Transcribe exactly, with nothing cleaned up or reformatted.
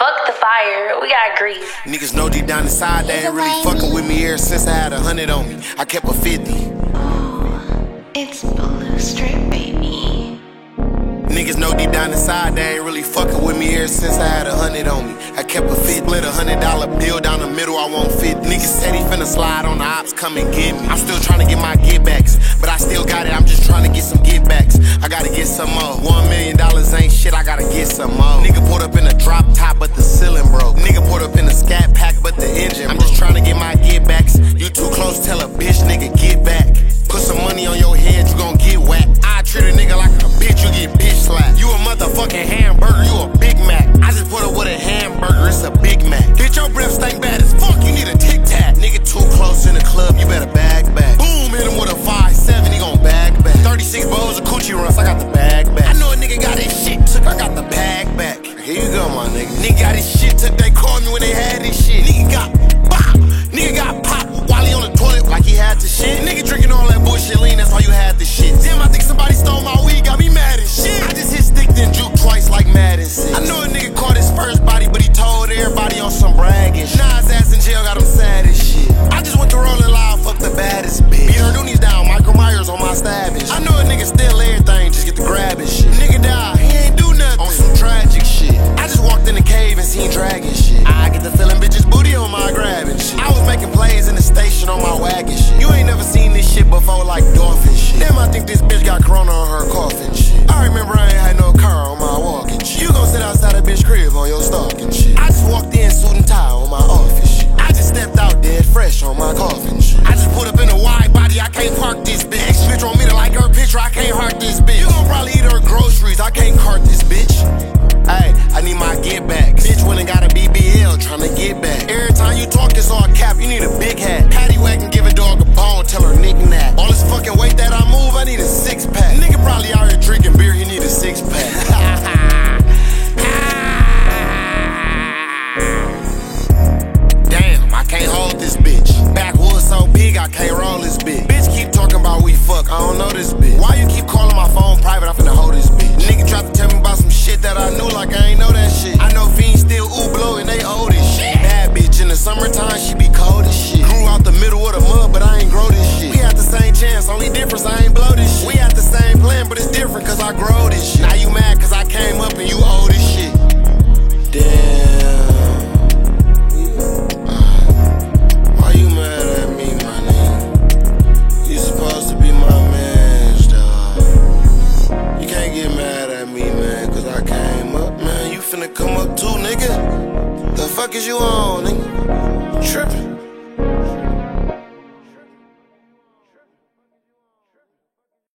Fuck the fire, we got grease. Niggas know deep down inside they ain't really fucking with me ever since I had a hundred on me. I kept a fifty. Oh, it's Blue Strip, baby. Niggas know deep down inside they ain't really fucking with me ever since I had a hundred on me. I kept a fit, split a hundred dollar bill down the middle, I won't fit. Niggas said he finna slide on the ops, come and get me. I'm still trying to get my get backs, but I still got it, I'm just trying to get some get backs. I gotta get some more. One million dollars ain't shit, I gotta get some more. Nigga pulled up in a drop top, but the ceiling broke. Nigga pulled up in a scat pack, but the engine broke. I'm just trying to get my get backs. You too close, tell a bitch, nigga, get back. Put some money on your head, you gon' get whacked. I treat a nigga like a bitch, you get bitch slapped. You a motherfucking hamburger, you a Big Mac. I just put up with a hamburger, it's a Big Mac. Get your breath stink bad as fuck, you need a Tic Tac. Nigga too close in the club, you better bag back. Boom, hit him with a five seven, he gon' bag back. thirty-six bowls of coochie runs, I got the bag back. I know a nigga got his shit took, I got the bag back. Here you go, my nigga. Nigga got his shit took, they called me when they had his shit. Nigga got pop, nigga got pop while he on the toilet like he had the shit. Nigga drinking all that bullshit lean, that's why you had the shit. Damn, I think somebody stole my weed, got me mad as shit. I just hit stick then juke twice like Madden six. I know a nigga caught his first body, but he told everybody on some bragging shit. Nah, his ass in jail got him sad as shit. I just went to Rolling Loud, fuck the baddest bitch. Beat her Doonies down, Michael Myers on my stabbing. I know a nigga steal everything, just get the grabbing shit. Nigga die, he ain't do nothing on some tragic shit. I just walked in the cave and seen dragon shit. I get the feeling bitches booty on my grabbing shit. I was making plays in the station on my wagon shit. You ain't never seen this shit before like dolphin shit. Damn, I think this bitch got corona on her coffin shit. I remember I ain't had no car on my walking shit. You gon' sit outside a bitch crib on your stalking shit. I just walked in suit and tie on my office shit. I just stepped out dead fresh on my coffin shit. I just put up in a wide body, I can't park this bitch. Ex bitch want me to like her picture, I can't heart this bitch. You gon' probably eat her groceries, I can't cart this bitch. Hey, I need my get back. Bitch went and got a B B L, tryna get back. Every time you talk, it's all cap, you need a big hat. Patty whack and give a dog a bone, tell her knick-knack. All this fucking weight that I move, I need a six pack. Nigga probably out here drinking beer, he need a six pack. Damn, I can't hold this bitch. Backwoods so big, I can't roll this bitch. Bitch keep talking about we fuck, I don't know this bitch. Why you keep calling my phone private, I'm finna hold this bitch. Nigga tried to tell me about some shit that I knew like I ain't know that shit. I know fiends still ooh blow and they old as shit. Bad bitch in the summertime, she be cold as shit. Grew out the middle of the mud, but I ain't grow this shit. We had the same chance, only difference I ain't blow this shit. We had the same plan, but it's different cause I grow this shit. Now you mad cause I came up and you old as shit. Damn. Uh, why you mad at me, my nigga? You supposed to be my man's dog. You can't get mad at me, man, cause I came up, man. You finna come up too, nigga. The fuck is you on, nigga? Trippin'.